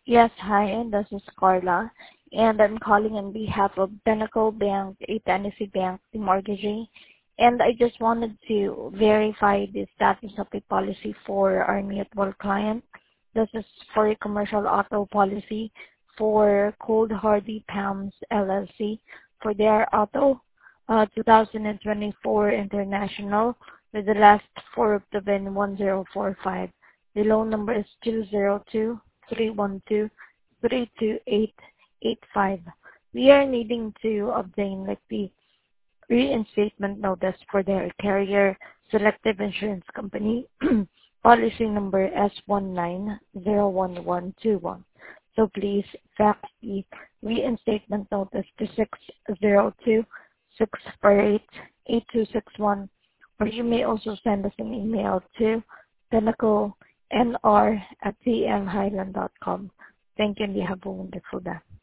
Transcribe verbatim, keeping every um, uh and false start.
Yes, hi, and this is Carla, and I'm calling on behalf of Pinnacle Bank, a Tennessee Bank, the mortgagee, and I just wanted to verify the status of the policy for our mutual client. This is for a commercial auto policy for Cold Hardy Palms L L C for their auto uh, two thousand twenty-four International with the last four of the V I N one zero four five. The loan number is two zero two three one two three two eight eight five. We are needing to obtain like the reinstatement notice for their carrier Selective Insurance Company policy number S one nine zero one one two one. So please fax the reinstatement notice to six zero two six four eight eight two six one, or you may also send us an email to pinnacle N R at t m highland dot com. Thank you and you have a wonderful day.